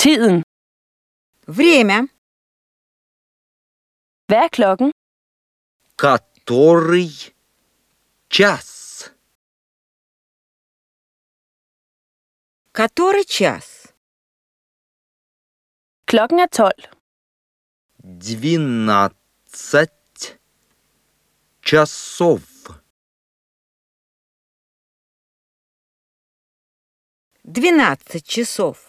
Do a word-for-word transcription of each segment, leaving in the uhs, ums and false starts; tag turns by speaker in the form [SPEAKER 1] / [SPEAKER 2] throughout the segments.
[SPEAKER 1] Tiden.
[SPEAKER 2] Время.
[SPEAKER 1] Hvad er klokken?
[SPEAKER 3] Который час?
[SPEAKER 2] Который час?
[SPEAKER 1] Klokken er tolv.
[SPEAKER 3] Двенадцать часов.
[SPEAKER 2] Двенадцать часов.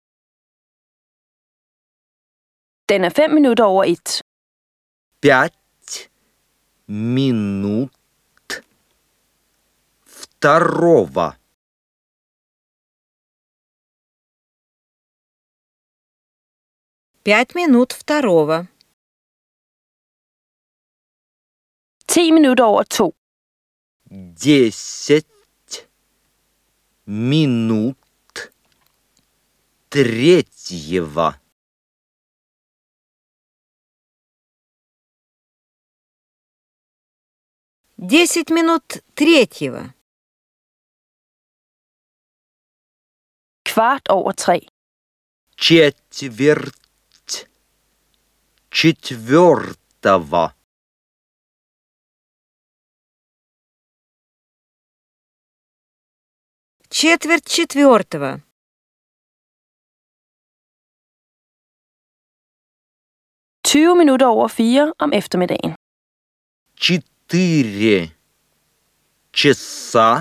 [SPEAKER 1] Den er fem minutter over et.
[SPEAKER 3] Пять минут второго.
[SPEAKER 2] Пять минут второго.
[SPEAKER 1] Ti minutter over to.
[SPEAKER 3] Десять минут третьего.
[SPEAKER 2] Десять минут третьего.
[SPEAKER 1] Kvart over tre.
[SPEAKER 3] Четверть четвертого.
[SPEAKER 2] Четверть четвертого.
[SPEAKER 1] tyve minutter over fire om eftermiddagen.
[SPEAKER 3] Четыре часа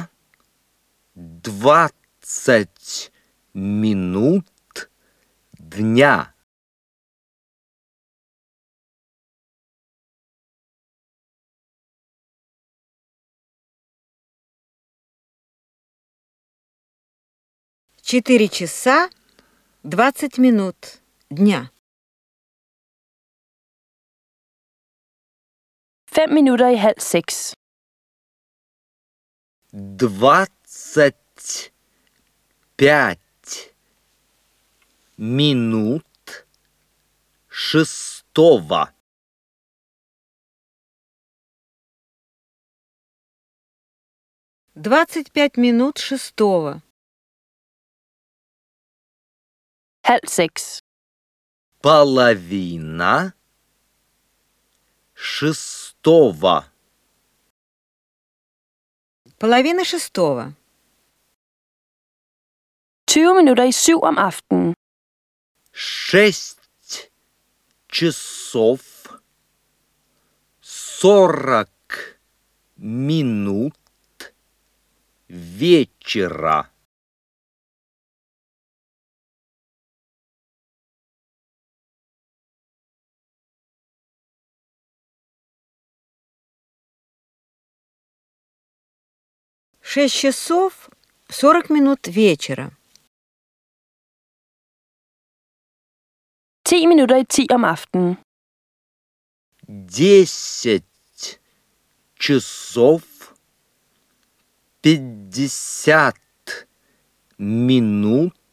[SPEAKER 3] двадцать минут дня.
[SPEAKER 2] Четыре часа двадцать минут дня.
[SPEAKER 1] Fem minutter i halv seks.
[SPEAKER 3] Двадцать пять минут шестого.
[SPEAKER 2] Двадцать пять минут шестого.
[SPEAKER 1] Halv seks.
[SPEAKER 3] Половина шестого.
[SPEAKER 2] Половина шестого.
[SPEAKER 1] tyve minutter i syv om aftenen.
[SPEAKER 3] Шесть часов сорок минут вечера.
[SPEAKER 2] Шесть часов сорок минут вечера.
[SPEAKER 1] ti minutter i ti om aftenen.
[SPEAKER 3] Десять часов пятьдесят минут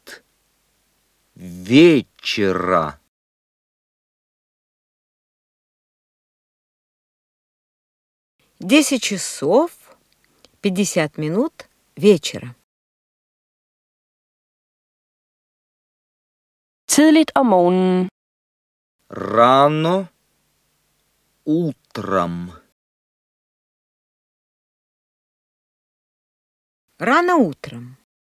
[SPEAKER 3] вечера.
[SPEAKER 2] Десять часов пятьдесят минут вечера.
[SPEAKER 1] Tidligt om morgenen.
[SPEAKER 3] Рано утром.
[SPEAKER 2] Рано утром.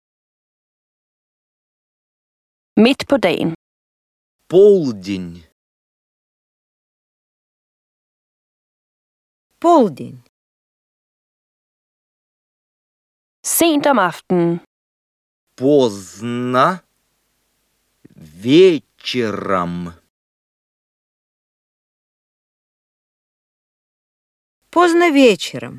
[SPEAKER 1] Midt på dagen.
[SPEAKER 3] Полдень.
[SPEAKER 2] Полдень.
[SPEAKER 1] Sent om aftenen.
[SPEAKER 3] Поздно вечером.
[SPEAKER 2] Поздно вечером.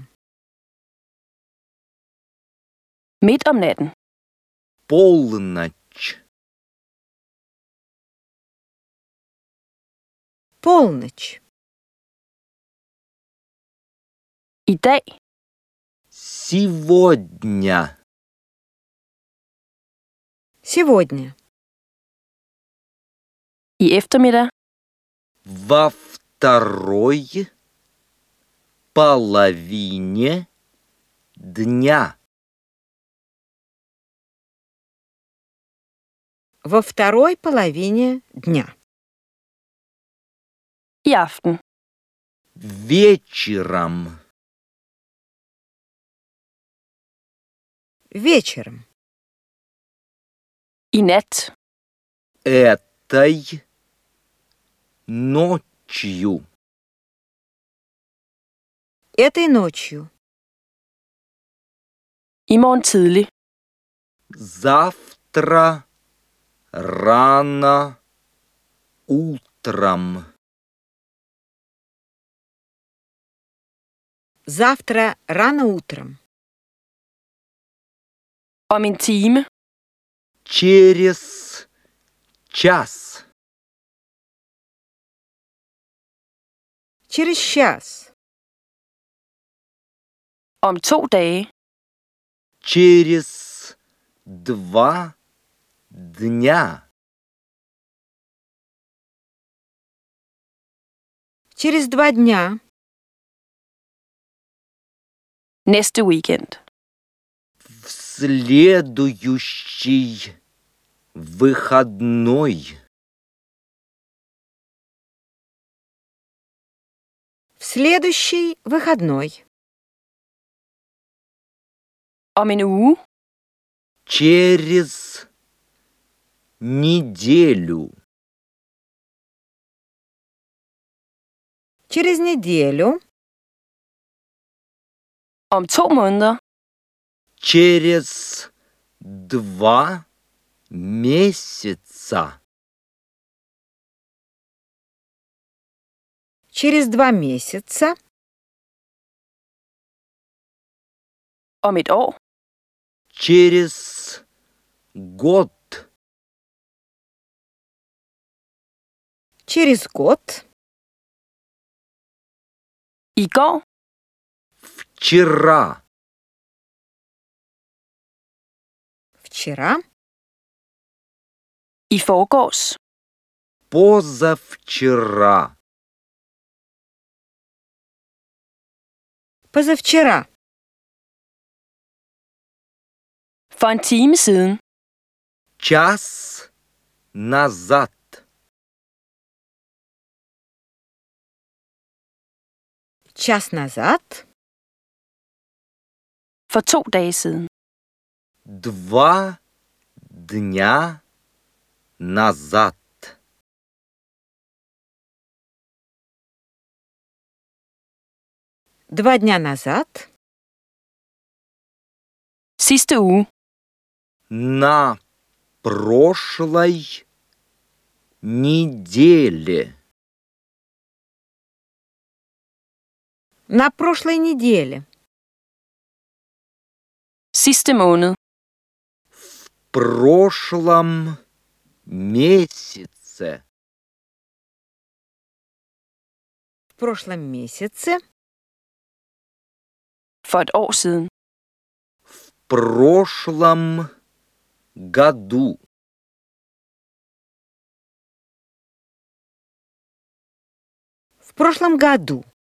[SPEAKER 1] Midt om natten.
[SPEAKER 3] Полночь.
[SPEAKER 2] Полночь.
[SPEAKER 1] I dag.
[SPEAKER 3] Сегодня.
[SPEAKER 2] Сегодня.
[SPEAKER 1] I eftermiddag.
[SPEAKER 3] Во второй половине дня.
[SPEAKER 2] Во второй половине дня.
[SPEAKER 1] I aften.
[SPEAKER 3] Вечером.
[SPEAKER 2] Вечером.
[SPEAKER 1] I nat.
[SPEAKER 3] Этой ночью.
[SPEAKER 2] Этой ночью.
[SPEAKER 1] I morgen tidlig.
[SPEAKER 3] Завтра рано утром.
[SPEAKER 2] Завтра рано утром.
[SPEAKER 1] Om en time.
[SPEAKER 3] Через час.
[SPEAKER 2] Через час.
[SPEAKER 1] Om to dage.
[SPEAKER 3] Через два дня.
[SPEAKER 2] Через два дня.
[SPEAKER 1] Næste weekend.
[SPEAKER 3] В следующий выходной.
[SPEAKER 2] В следующий выходной.
[SPEAKER 1] Om en uge.
[SPEAKER 3] Через неделю.
[SPEAKER 2] Через неделю.
[SPEAKER 1] Om to måneder.
[SPEAKER 3] Через два месяца.
[SPEAKER 2] Через два месяца.
[SPEAKER 1] Om et år.
[SPEAKER 3] Через год.
[SPEAKER 2] Через год.
[SPEAKER 1] I går.
[SPEAKER 3] Вчера.
[SPEAKER 2] Вчера.
[SPEAKER 1] I forgårs.
[SPEAKER 3] Позавчера.
[SPEAKER 2] Позавчера.
[SPEAKER 1] For en time siden.
[SPEAKER 3] Час назад.
[SPEAKER 2] Час назад.
[SPEAKER 1] For to dage siden.
[SPEAKER 3] Два дня назад.
[SPEAKER 2] Два дня назад.
[SPEAKER 1] Sidste uge.
[SPEAKER 3] На прошлой неделе.
[SPEAKER 2] На прошлой неделе.
[SPEAKER 1] Sidste måned.
[SPEAKER 3] В прошлом месяце.
[SPEAKER 2] В прошлом месяце.
[SPEAKER 1] For et år siden.
[SPEAKER 3] В прошлом году.
[SPEAKER 2] В прошлом году.